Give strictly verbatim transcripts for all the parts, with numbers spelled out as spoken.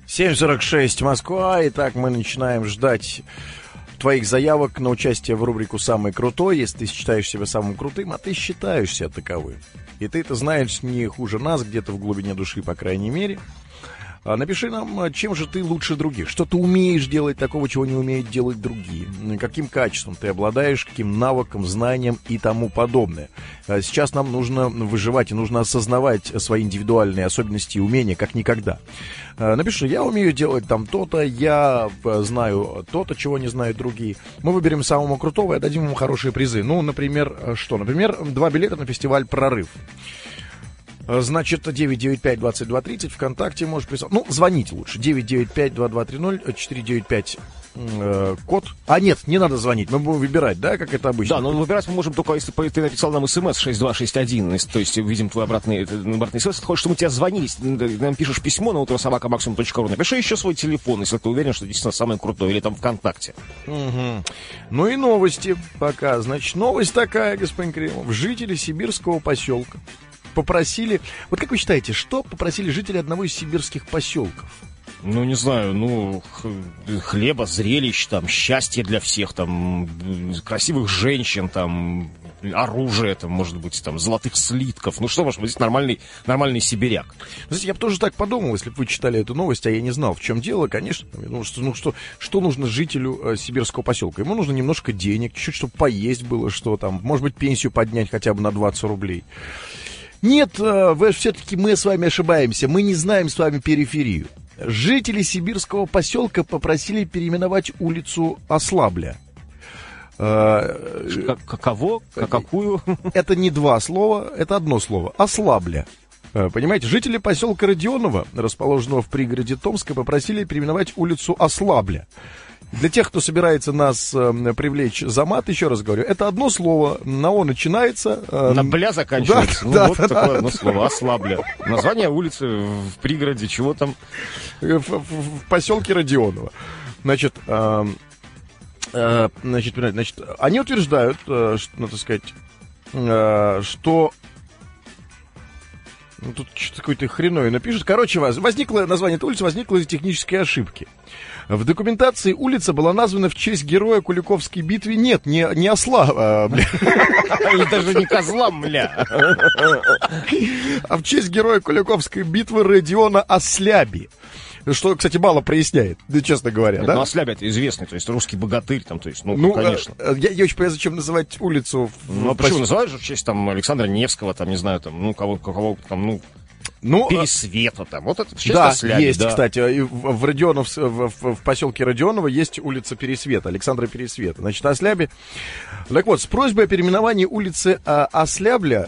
семь сорок шесть Москва. Итак, мы начинаем ждать твоих заявок на участие в рубрику «Самый крутой». Если ты считаешь себя самым крутым, а ты считаешься таковым, и ты это знаешь не хуже нас, где-то в глубине души, по крайней мере, напиши нам, чем же ты лучше других, что ты умеешь делать такого, чего не умеют делать другие, каким качеством ты обладаешь, каким навыком, знанием и тому подобное. Сейчас нам нужно выживать и нужно осознавать свои индивидуальные особенности и умения как никогда. Напиши: я умею делать там то-то, я знаю то-то, чего не знают другие. Мы выберем самого крутого и отдадим ему хорошие призы. Ну, например, что? Например, два билета на фестиваль «Прорыв». Значит, девять девять пять двадцать два тридцать, ВКонтакте можешь писать. Ну, звоните лучше. девять девять пять два два три ноль четыре девять пять э, код. А нет, не надо звонить, мы будем выбирать, да, как это обычно? Да, но выбирать мы можем только, если ты написал нам смс шесть два шесть один, то есть видим твой обратный, обратный смс. Ты хочешь, чтобы мы тебя звонили, нам пишешь письмо на утро собака максимум точка ру, напиши еще свой телефон, если ты уверен, что действительно самый крутой, или там ВКонтакте. Угу. Ну и новости пока. Значит, новость такая, господин Кремов. Жители сибирского поселка попросили... Вот как вы считаете, что попросили жители одного из сибирских поселков? Ну, не знаю, ну, хлеба, зрелищ, там, счастье для всех, там, красивых женщин, там, оружие, там, может быть, там, золотых слитков. Ну, что может быть, нормальный, нормальный сибиряк. Знаете, я бы тоже так подумал, если бы вы читали эту новость, а я не знал, в чем дело, конечно. Ну, что, ну, что, что нужно жителю э, сибирского поселка? Ему нужно немножко денег, чуть-чуть, чтобы поесть было, что там, может быть, пенсию поднять хотя бы на двадцать рублей. Нет, вы, все-таки мы с вами ошибаемся, мы не знаем с вами периферию. Жители сибирского поселка попросили переименовать улицу Ослабля. Каково? Какую? Это не два слова, это одно слово. Ослабля. Понимаете, жители поселка Родионова, расположенного в пригороде Томска, попросили переименовать улицу Ослабля. Для тех, кто собирается нас э, привлечь за мат, еще раз говорю, это одно слово, на «о» начинается. Э, на «бля» заканчивается. Да, ну, да, вот да, такое да. одно слово, Ослабля. Название улицы в пригороде, чего там? В, в, в поселке Родионова. Значит, э, э, значит, значит, они утверждают, э, что, ну, так сказать, э, что... Ну, тут что-то какое-то хреновое напишут. Короче, возникло, название этой улицы возникло из-за технической ошибки. В документации улица была названа в честь героя Куликовской битвы. Нет, не, не осла, а, бля. И даже не козла, бля. А в честь героя Куликовской битвы Родиона Осляби. Что, кстати, мало проясняет, да, честно говоря. Нет, да? Ну, Ослябя — это известный, то есть русский богатырь, там, то есть, ну, ну конечно. Я, я очень понимаю, зачем называть улицу. Ну, а почему? Называют же в честь, там, Александра Невского, там, не знаю, там, ну, кого, кого там, ну... Ну, Пересвета там, вот это в честь да, Осляби, есть, да. Кстати, в, в, Родионов, в, в, в поселке Родионова есть улица Пересвета, Александра Пересвета. Значит, Осляби. Так вот, с просьбой о переименовании улицы а, Ослябля...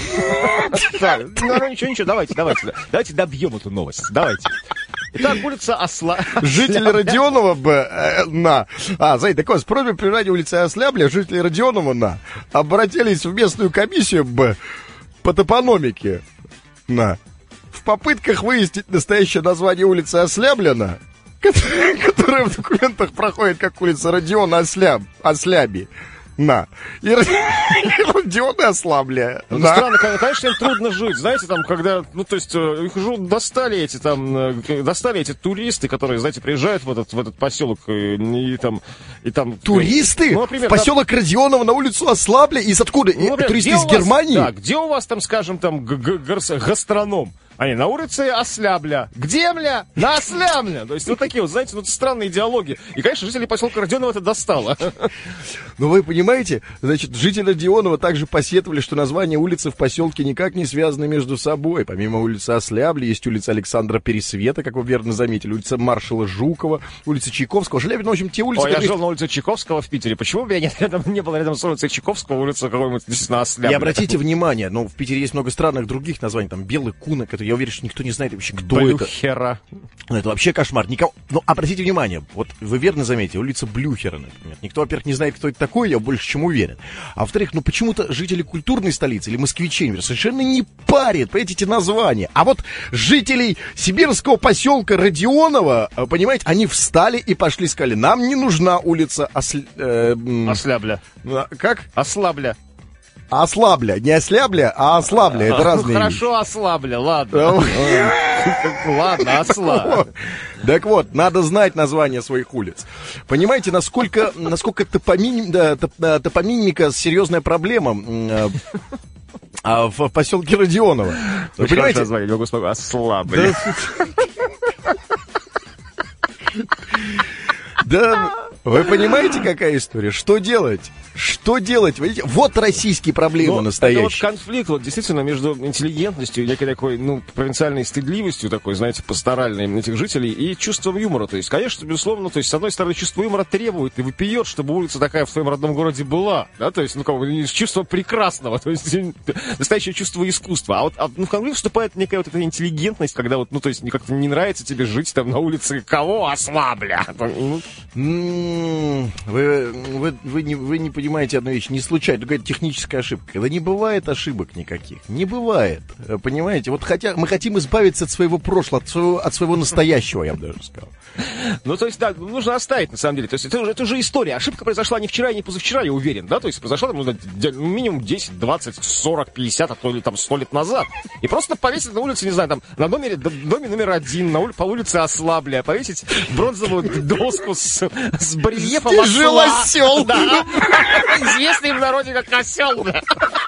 Ну, ничего, ничего, давайте, давайте, давайте добьем эту новость, давайте. Итак, улица Осла... Жители Родионова бы э, на... А, знаете, так вот, с просьбой переименования улицы Ослябля жители Родионова на обратились в местную комиссию бы по топономике на... В попытках выяснить настоящее название улицы Ослябля, которая в документах проходит как улица Родиона Осляб, Осляби. На. И Родиона Ослабля. Ну, странно, конечно, им трудно жить. Знаете, там, когда, ну, то есть, их уже достали эти, там, достали эти туристы, которые, знаете, приезжают в этот, в этот поселок и, и там, и там... Туристы? Ну, например, в поселок да... Родионова на улицу Ослабля? Из откуда? Ну, например, туристы из Германии? Вас, да, где у вас там, скажем, там, гастроном? Они на улице Ослябля. Где, бля? На Ослябля. То есть вот такие вот, знаете, вот странные диалоги. И, конечно, жители поселка Родионова это достало. Но вы понимаете, значит, жители Родионова также посетовали, что названия улицы в поселке никак не связаны между собой. Помимо улицы Ослябля есть улица Александра Пересвета, как вы верно заметили, улица маршала Жукова, улица Чайковского. Шаляпин, в общем, те улицы... Ой, которые... я жил на улице Чайковского в Питере. Почему бы я не, рядом, не было рядом с улицей Чайковского, улица какой-нибудь действительно Ослябля? И обратите внимание, ну, в Питере есть много странных других названий, там, Белый Кунок, это я уверен, что никто не знает вообще, кто Блюхера. это. Ну, это вообще кошмар. Никого... Но обратите внимание, вот вы верно заметили, улица Блюхера, например. Никто, во-первых, не знает, кто это такой, я больше чем уверен. А во-вторых, ну почему-то жители культурной столицы или москвичи, например, совершенно не парят, понимаете, эти названия. А вот жителей сибирского поселка Родионова, понимаете, они встали и пошли, сказали, нам не нужна улица Осл... э... Ослябля. Как? Ослабля. Ослабля. Не ослябля, а ослабля. Это разные вещи. Хорошо, ослабля, ладно. Ладно, осла. Так вот, надо знать название своих улиц. Понимаете, насколько, насколько топоним, да, топ, топонимика серьезная проблема а, в поселке Родионово. Вы понимаете? Название, не могу сказать, ослабля. Да, вы понимаете, какая история? Что делать? Что делать? Видите? Вот российские проблемы Но настоящие. Это вот конфликт, вот, действительно, между интеллигентностью, некой такой, ну, провинциальной стыдливостью такой, знаете, пасторальной этих жителей и чувством юмора. То есть, конечно, безусловно, то есть, с одной стороны, чувство юмора требует и выпьет, чтобы улица такая в твоем родном городе была, да, то есть, ну, как бы, чувство прекрасного, то есть, настоящее чувство искусства. А вот а, ну, в конфликт вступает некая вот эта интеллигентность, когда вот, ну, то есть, как-то не нравится тебе жить там на улице кого ослабля. Вы, вы, вы, не, вы не понимаете одну вещь, не случайно, какая-то техническая ошибка. Да не бывает ошибок никаких, не бывает, понимаете? Вот хотя мы хотим избавиться от своего прошлого, от своего, от своего настоящего, я бы даже сказал. Ну, то есть, да, нужно оставить, на самом деле. То есть, это уже, это уже история. Ошибка произошла не вчера и не позавчера, я уверен, да? То есть, произошла там, ну, минимум десять, двадцать, сорок, пятьдесят, а то или там сто лет назад. И просто повесить на улице, не знаю, там, на доме, доме номер один, на ули, по улице Ослабля, повесить бронзовую доску с, с барельефом Жил осел. Да. Известный в народе как осел, да.